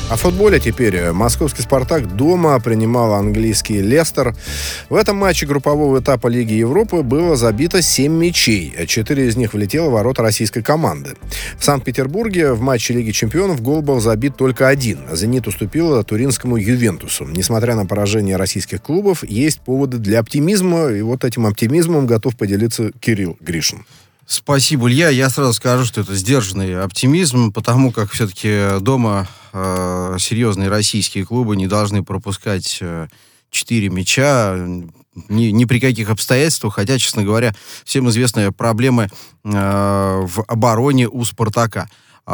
О футболе теперь. Московский «Спартак» дома принимал английский «Лестер». В этом матче группового этапа Лиги Европы было забито 7 мячей. 4 из них влетело в ворота российской команды. В Санкт-Петербурге в матче Лиги Чемпионов гол был забит только один. «Зенит» уступил туринскому «Ювентусу». Несмотря на поражение российских клубов, есть поводы для оптимизма. И вот этим оптимизмом готов поделиться Кирилл Гришин. Спасибо, Илья. Я сразу скажу, что это сдержанный оптимизм, потому как все-таки дома серьезные российские клубы не должны пропускать 4 мяча ни при каких обстоятельствах, хотя, честно говоря, всем известны проблемы в обороне у «Спартака».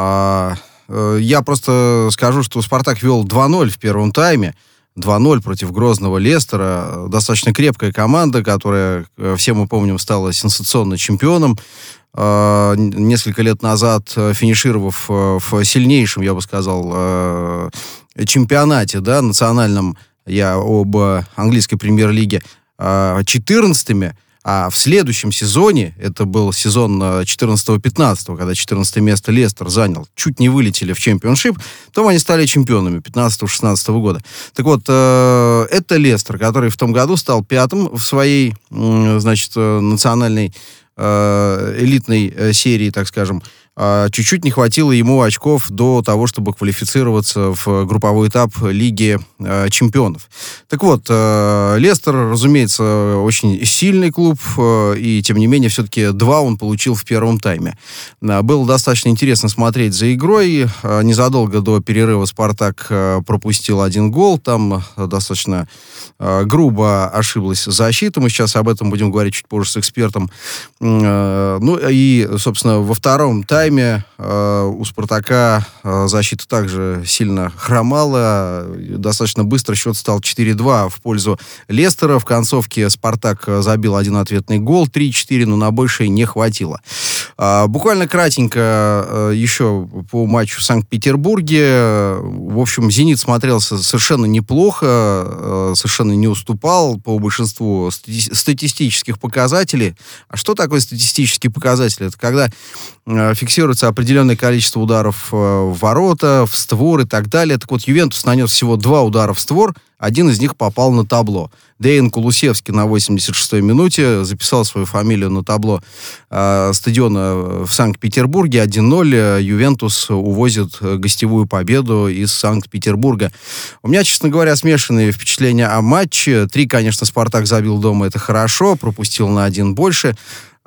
Я просто скажу, что «Спартак» вел 2-0 в первом тайме. 2-0 против грозного Лестера. Достаточно крепкая команда, которая, все мы помним, стала сенсационно чемпионом. Несколько лет назад финишировав в сильнейшем, я бы сказал, чемпионате, да, национальном, я об английской премьер-лиге, 14-ми, а в следующем сезоне, это был сезон 14-15, когда 14 место Лестер занял, чуть не вылетели в чемпионшип, то они стали чемпионами 15-16 года. Так вот, это Лестер, который в том году стал 5-м в своей, значит, национальной элитной серии, так скажем. Чуть-чуть не хватило ему очков до того, чтобы квалифицироваться в групповой этап Лиги Чемпионов. Так вот, Лестер, разумеется, очень сильный клуб, и, тем не менее, все-таки 2 он получил в первом тайме. Было достаточно интересно смотреть за игрой. Незадолго до перерыва «Спартак» пропустил 1 гол. Там достаточно грубо ошиблась защита. Мы сейчас об этом будем говорить чуть позже с экспертом. Ну и, собственно, во втором тайме у «Спартака» защита также сильно хромала. Достаточно быстро счет стал 4-2 в пользу Лестера. В концовке «Спартак» забил 1 ответный гол, 3-4, но на большее не хватило. Буквально кратенько еще по матчу в Санкт-Петербурге. В общем, «Зенит» смотрелся совершенно неплохо, совершенно не уступал по большинству статистических показателей. А что такое статистические показатели? Это когда фиксируется определенное количество ударов в ворота, в створ и так далее. Так вот, «Ювентус» нанес всего 2 удара в створ, 1 из них попал на табло. Дэйн Кулусевский на 86-й минуте записал свою фамилию на табло стадиона в Санкт-Петербурге. 1-0. «Ювентус» увозит гостевую победу из Санкт-Петербурга. У меня, честно говоря, смешанные впечатления о матче. 3, конечно, «Спартак» забил дома, это хорошо, пропустил на 1 больше.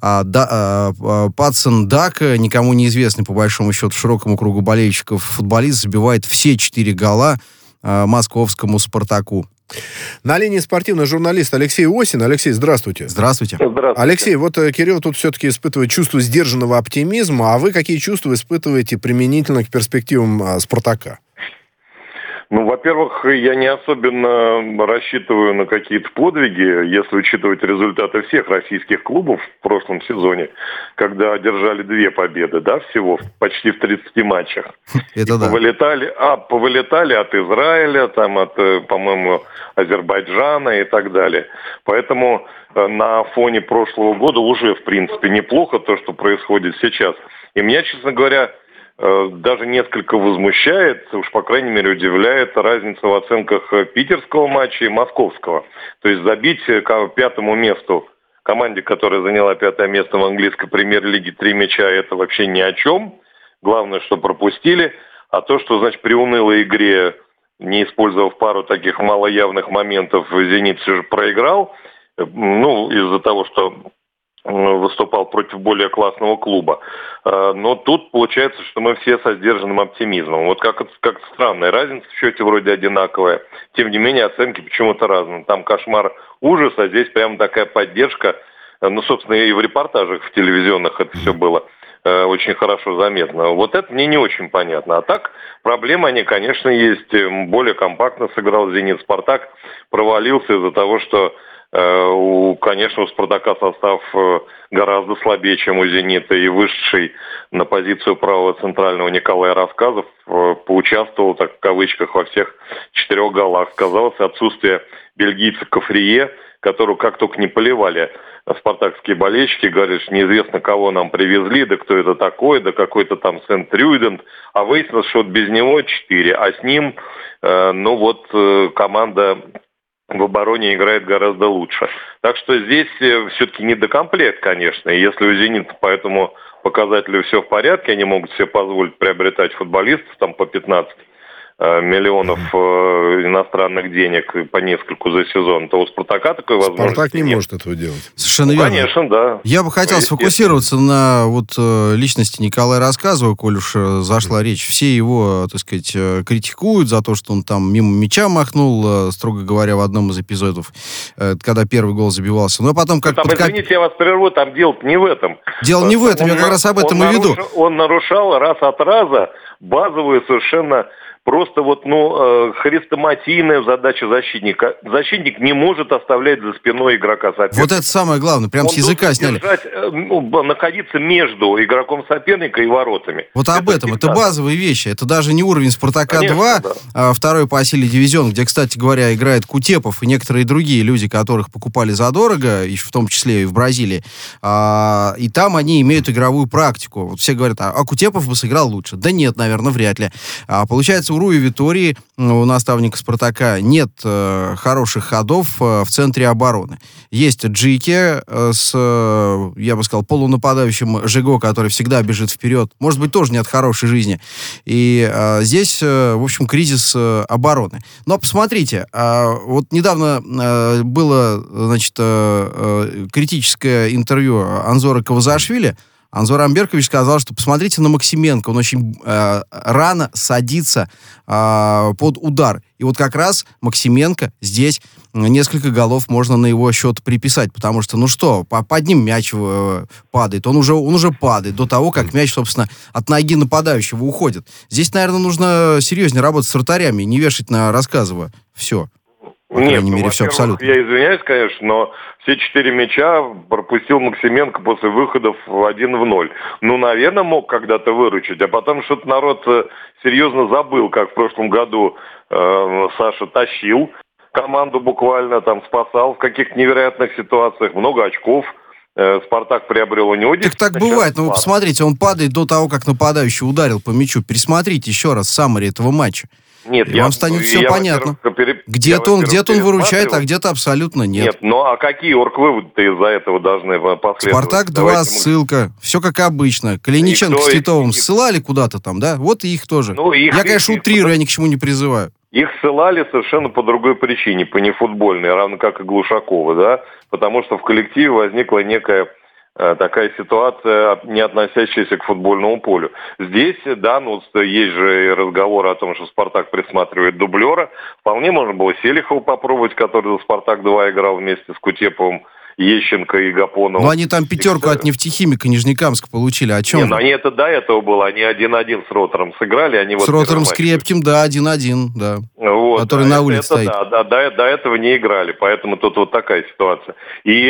Патсон Дака, никому неизвестный, по большому счету, широкому кругу болельщиков футболист, забивает все 4 гола московскому «Спартаку». На линии спортивный журналист Алексей Осин. Алексей, здравствуйте. Здравствуйте. Здравствуйте. Алексей, вот Кирилл тут все-таки испытывает чувство сдержанного оптимизма, а вы какие чувства испытываете применительно к перспективам «Спартака»? Ну, во-первых, я не особенно рассчитываю на какие-то подвиги, если учитывать результаты всех российских клубов в прошлом сезоне, когда одержали 2 победы, да, всего почти в 30 матчах. Это да. Повылетали от Израиля, там, от, по-моему, Азербайджана и так далее. Поэтому на фоне прошлого года уже, в принципе, неплохо то, что происходит сейчас. И меня, честно говоря, даже несколько возмущает, уж по крайней мере удивляет разница в оценках питерского матча и московского. То есть забить к 5-му месту команде, которая заняла 5-е место в английской премьер-лиге, 3 мяча, это вообще ни о чем. Главное, что пропустили. А то, что, значит, при унылой игре, не использовав пару таких малоявных моментов, «Зенит» все же проиграл. Ну, из-за того, что выступал против более классного клуба. Но тут получается, что мы все со сдержанным оптимизмом. Вот как странная разница, в счете вроде одинаковая. Тем не менее, оценки почему-то разные. Там кошмар, ужас, а здесь прямо такая поддержка. Ну, собственно, и в репортажах в телевизионных это все было очень хорошо заметно. Вот это мне не очень понятно. А так, проблемы они, конечно, есть. Более компактно сыграл «Зенит». «Спартак» провалился из-за того, что конечно, у «Спартака» состав гораздо слабее, чем у «Зенита», и вышедший на позицию правого центрального Николай Рассказов поучаствовал, так в кавычках, во всех 4 голах. Сказалось отсутствие бельгийца Кафрие, которую как только не поливали спартакские болельщики, говорят, что неизвестно, кого нам привезли, да кто это такой, да какой-то там Сент-Рюдент, а выяснилось, что вот без него 4, а с ним, команда в обороне играет гораздо лучше. Так что здесь все-таки недокомплект, конечно. И если у «Зенита» по этому показателю все в порядке, они могут себе позволить приобретать футболистов там по 15 миллионов иностранных денег, по нескольку за сезон, то у «Спартака» такой возможности «Спартак» не нет. может этого делать. Совершенно верно. Конечно, да. Я бы хотел сфокусироваться на личности Николая Рассказова, коль уж зашла речь. Все его, так сказать, критикуют за то, что он там мимо мяча махнул, строго говоря, в одном из эпизодов, когда первый гол забивался. Но потом как... Извините, я вас прерву, там дело-то не в этом. Дело не в этом, я как раз об этом и веду. Он нарушал раз от раза базовую совершенно... Просто хрестоматийная задача защитника. Защитник не может оставлять за спиной игрока соперника. Вот это самое главное, прям с языка сняли. Находиться между игроком соперника и воротами. Вот об этом, это базовые вещи. Это даже не уровень «Спартака-2», да. Второй по силе дивизион, где, кстати говоря, играет Кутепов и некоторые другие люди, которых покупали задорого, в том числе и в Бразилии. И там они имеют игровую практику. Вот все говорят, а Кутепов бы сыграл лучше. Да нет, наверное, вряд ли. Получается, у Руи Витории, у наставника «Спартака», нет хороших ходов в центре обороны. Есть Джике с, я бы сказал, полунападающим Жиго, который всегда бежит вперед. Может быть, тоже нет хорошей жизни. И здесь, в общем, кризис обороны. Но посмотрите, вот недавно было, значит, критическое интервью Анзора Кавазашвили. Анзор Амберкович сказал, что посмотрите на Максименко, он очень рано садится под удар. И вот как раз Максименко здесь несколько голов можно на его счет приписать, потому что, под ним мяч падает, он уже падает до того, как мяч, собственно, от ноги нападающего уходит. Здесь, наверное, нужно серьезнее работать с вратарями, не вешать на Рассказова все. По крайней мере, все абсолютно. Я извиняюсь, конечно, но все 4 мяча пропустил Максименко после выходов 1-0. Наверное, мог когда-то выручить, а потом что-то народ серьезно забыл, как в прошлом году Саша тащил команду буквально, там спасал в каких-то невероятных ситуациях, много очков. «Спартак» приобрел у него. Так бывает, но вы посмотрите, он падает до того, как нападающий ударил по мячу. Пересмотрите еще раз саммари этого матча. Нет, вам станет все понятно. Где-то он выручает, а где-то абсолютно нет. Нет, а какие орг-выводы из-за этого должны последовать? «Спартак-2», ссылка. Все как обычно. Калиниченко с Титовым ссылали куда-то там, да? Вот и их тоже. Я, конечно, утрирую, я ни к чему не призываю. Их ссылали совершенно по другой причине, по нефутбольной, равно как и Глушакова, да? Потому что в коллективе возникла некая такая ситуация, не относящаяся к футбольному полю. Здесь, да, есть же разговор о том, что «Спартак» присматривает дублера. Вполне можно было Селихова попробовать, который за «Спартак-2» играл вместе с Кутеповым, Ещенко и Гапоновым. Но они там пятерку от «Нефтехимика» Нижнекамска получили. О чем? Они это до этого было. Они 1-1 с Ротором сыграли. С Ротором, с Крепким, да, 1-1, да. Который на улице стоит. До этого не играли. Поэтому тут вот такая ситуация. И,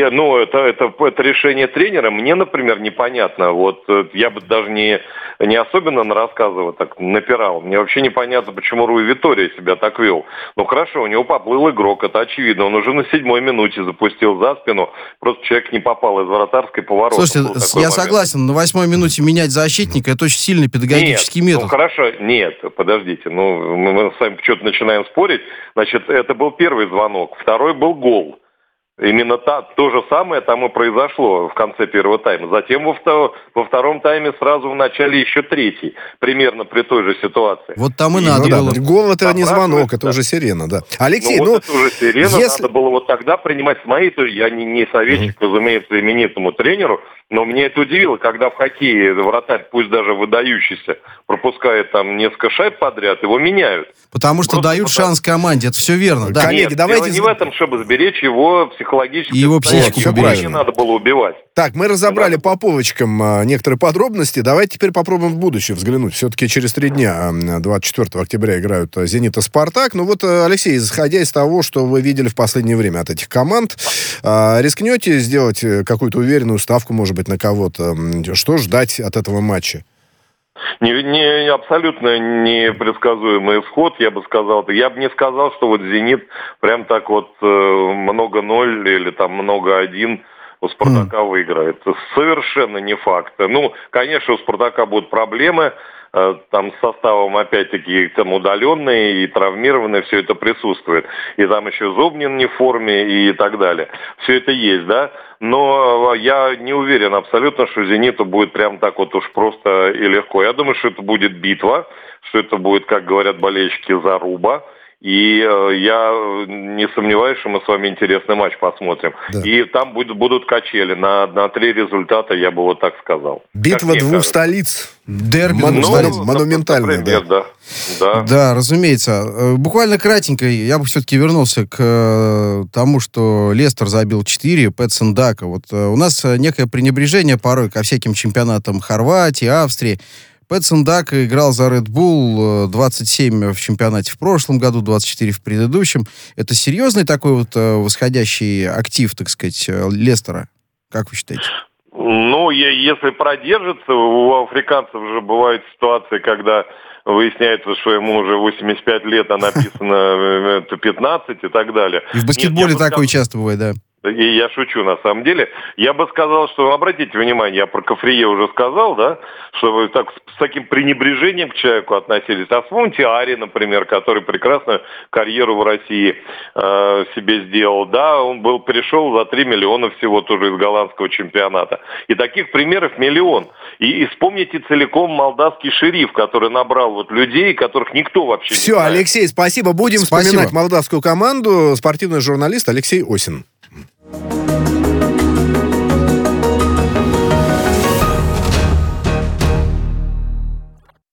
это решение тренера мне, например, непонятно. Вот я бы даже не особенно на Рассказова так напирал. Мне вообще непонятно, почему Руи Витория себя так вел. Хорошо, у него поплыл игрок, это очевидно. Он уже на 7-й минуте запустил за спину. Просто человек не попал из вратарской поворота. Слушайте, я согласен, на 8-й минуте менять защитника — это очень сильный педагогический метод. Хорошо, нет, подождите, мы с вами что-то начинаем спорить. Значит, это был первый звонок, второй был гол. Именно то же самое там и произошло в конце первого тайма. Затем во втором тайме сразу в начале еще третий. Примерно при той же ситуации. Вот там и надо было. Гол — это не звонок, это уже сирена, да. Алексей, это уже сирена, надо было вот тогда принимать с моей, то я не советчик, разумеется, именитому тренеру, но меня это удивило, когда в хоккее вратарь, пусть даже выдающийся, пропускает там несколько шайб подряд, его меняют. Потому что дают шанс команде, это все верно. Да. Коллеги, давайте... не в этом, чтобы сберечь его психологически. И его психику поберечь. Не надо было убивать. Так, мы разобрали по полочкам некоторые подробности. Давайте теперь попробуем в будущее взглянуть. Все-таки через 3 дня, 24 октября, играют «Зенит» и «Спартак». Алексей, исходя из того, что вы видели в последнее время от этих команд, рискнете сделать какую-то уверенную ставку, может быть, на кого-то? Что ждать от этого матча? Абсолютно непредсказуемый исход, я бы сказал. Я бы не сказал, что вот «Зенит» прям так вот много 0 или там много 1 у «Спартака» выиграет. Совершенно не факт. Ну, конечно, у «Спартака» будут проблемы. Там с составом, опять-таки, там удаленные и травмированные, все это присутствует. И там еще Зобнин не в форме и так далее. Все это есть, да? Но я не уверен абсолютно, что «Зениту» будет прям так вот уж просто и легко. Я думаю, что это будет битва, что это будет, как говорят болельщики, заруба. И я не сомневаюсь, что мы с вами интересный матч посмотрим. Да. И там будут качели. На 3 результата, я бы вот так сказал. Битва двух столиц. Дерби монументальный. Да, разумеется. Буквально кратенько, я бы все-таки вернулся к тому, что Лестер забил 4, Петсендака. Вот у нас некое пренебрежение порой ко всяким чемпионатам Хорватии, Австрии. Петсендака играл за Red Bull 27 в чемпионате в прошлом году, 24 в предыдущем. Это серьезный такой вот восходящий актив, так сказать, Лестера? Как вы считаете? Ну, если продержится, у африканцев же бывают ситуации, когда выясняется, что ему уже 85 лет, а написано 15 и так далее. И в баскетболе такое часто бывает, да. И я шучу, на самом деле. Я бы сказал, что, обратите внимание, я про Кафрие уже сказал, да, что вы так с таким пренебрежением к человеку относились. А вспомните Ари, например, который прекрасную карьеру в России себе сделал. Да, он перешел за 3 миллиона всего тоже из голландского чемпионата. И таких примеров миллион. И вспомните целиком молдавский «Шериф», который набрал вот людей, которых никто вообще не знает. Все, Алексей, спасибо. Будем вспоминать молдавскую команду. Спортивный журналист Алексей Осин.